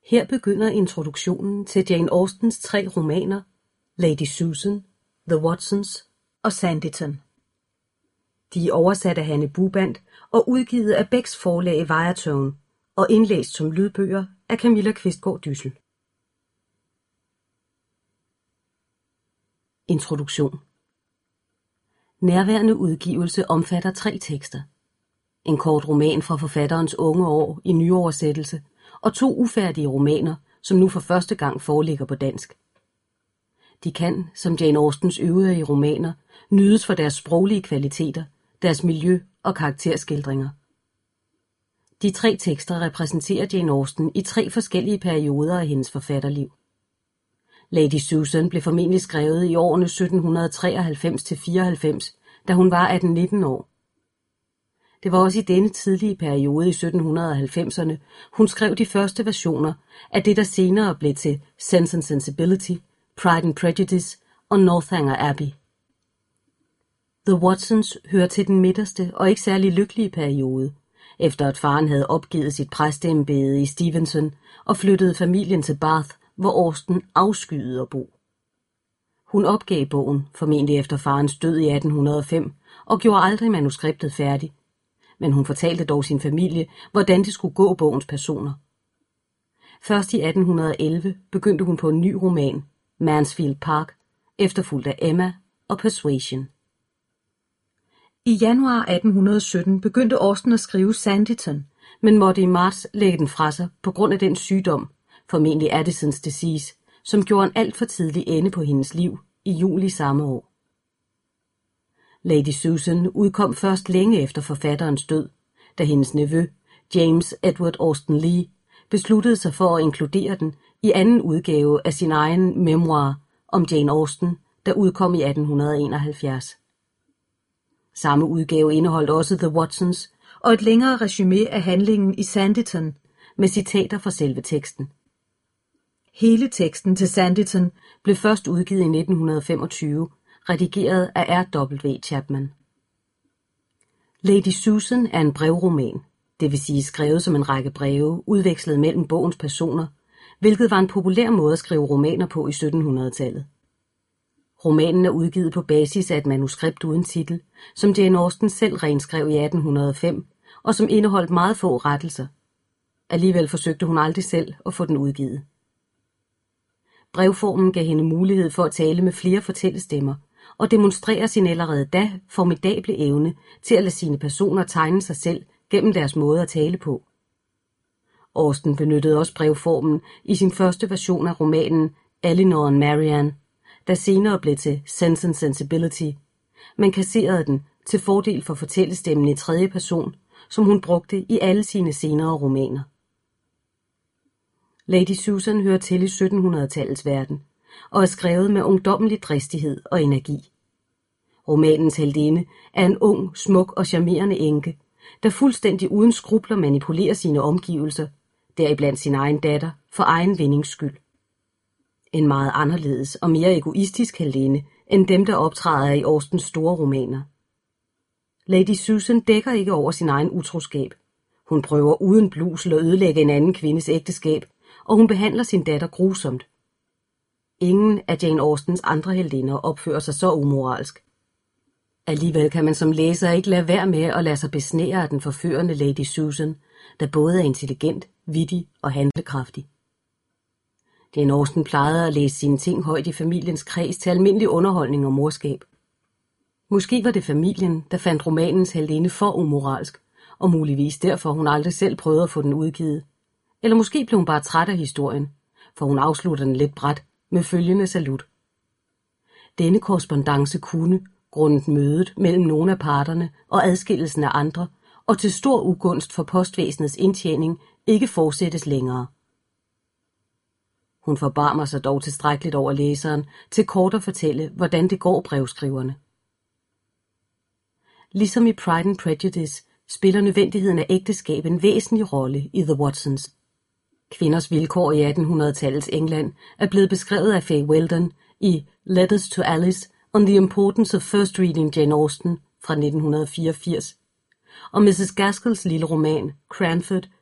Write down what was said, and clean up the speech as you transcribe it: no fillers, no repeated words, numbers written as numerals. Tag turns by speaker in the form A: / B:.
A: Her begynder introduktionen til Jane Austens 3 romaner, Lady Susan, The Watsons og Sanditon. De er oversat af Hanne Bubandt og udgivet af Bechs forlag Viatone og indlæst som lydbøger af Camilla Qvistgaard Dyssel. Introduktion. Nærværende udgivelse omfatter 3 tekster. En kort roman fra forfatterens unge år i nyoversættelse og 2 ufærdige romaner, som nu for første gang foreligger på dansk. De kan, som Jane Austens øvrige romaner, nydes for deres sproglige kvaliteter, deres miljø og karakterskildringer. De 3 tekster repræsenterer Jane Austen i 3 forskellige perioder af hendes forfatterliv. Lady Susan blev formentlig skrevet i årene 1793-94, da hun var 18-19 år. Det var også i denne tidlige periode i 1790'erne, hun skrev de første versioner af det, der senere blev til Sense and Sensibility, Pride and Prejudice og Northanger Abbey. The Watsons hører til den midterste og ikke særlig lykkelige periode, efter at faren havde opgivet sit præsteembede i Steventon og flyttede familien til Bath, hvor Austen afskyede at bo. Hun opgav bogen, formentlig efter farens død i 1805, og gjorde aldrig manuskriptet færdig, men hun fortalte dog sin familie, hvordan det skulle gå bogens personer. Først i 1811 begyndte hun på en ny roman, Mansfield Park, efterfulgt af Emma og Persuasion. I januar 1817 begyndte Austen at skrive Sanditon, men måtte i marts lægge den fra sig på grund af den sygdom, formentlig Addisons disease, som gjorde en alt for tidlig ende på hendes liv i juli samme år. Lady Susan udkom først længe efter forfatterens død, da hendes nevø, James Edward Austen Lee, besluttede sig for at inkludere den i anden udgave af sin egen memoir om Jane Austen, der udkom i 1871. Samme udgave indeholdt også The Watsons og et længere resumé af handlingen i Sanditon med citater fra selve teksten. Hele teksten til Sanditon blev først udgivet i 1925, redigeret af R.W. Chapman. Lady Susan er en brevroman, det vil sige skrevet som en række breve, udvekslet mellem bogens personer, hvilket var en populær måde at skrive romaner på i 1700-tallet. Romanen er udgivet på basis af et manuskript uden titel, som Jane Austen selv renskrev i 1805, og som indeholdt meget få rettelser. Alligevel forsøgte hun aldrig selv at få den udgivet. Brevformen gav hende mulighed for at tale med flere fortællestemmer, og demonstrere sin allerede da formidable evne til at lade sine personer tegne sig selv gennem deres måde at tale på. Austen benyttede også brevformen i sin første version af romanen Elinor and Marianne, der senere blev til Sense and Sensibility, men kasserede den til fordel for fortællestemmen i 3. person, som hun brugte i alle sine senere romaner. Lady Susan hører til i 1700-tallets verden, og er skrevet med ungdommelig dristighed og energi. Romanens heltinde er en ung, smuk og charmerende enke, der fuldstændig uden skrupler manipulerer sine omgivelser, deriblandt sin egen datter, for egen vindings skyld. En meget anderledes og mere egoistisk heltinde end dem, der optræder i Austens store romaner. Lady Susan dækker ikke over sin egen utroskab. Hun prøver uden blusel at ødelægge en anden kvindes ægteskab, og hun behandler sin datter grusomt. Ingen af Jane Austens andre heltinder opfører sig så umoralsk. Alligevel kan man som læser ikke lade være med at lade sig besnære af den forførende Lady Susan, der både er intelligent, vittig og handlekraftig. Jane Austen plejede at læse sine ting højt i familiens kreds til almindelig underholdning og morskab. Måske var det familien, der fandt romanens heltinde for umoralsk, og muligvis derfor hun aldrig selv prøvede at få den udgivet. Eller måske blev hun bare træt af historien, for hun afslutter den lidt brat med følgende salut. Denne korrespondance kunne, grundet mødet mellem nogle af parterne og adskillelsen af andre, og til stor ugunst for postvæsenets indtjening, ikke fortsættes længere. Hun forbarmer sig dog tilstrækkeligt over læseren til kort at fortælle, hvordan det går brevskriverne. Ligesom i Pride and Prejudice spiller nødvendigheden af ægteskab en væsentlig rolle i The Watsons. Kvinders vilkår i 1800-tallets England er blevet beskrevet af Fay Weldon i Letters to Alice on the Importance of First Reading Jane Austen fra 1984, og Mrs. Gaskells lille roman Cranford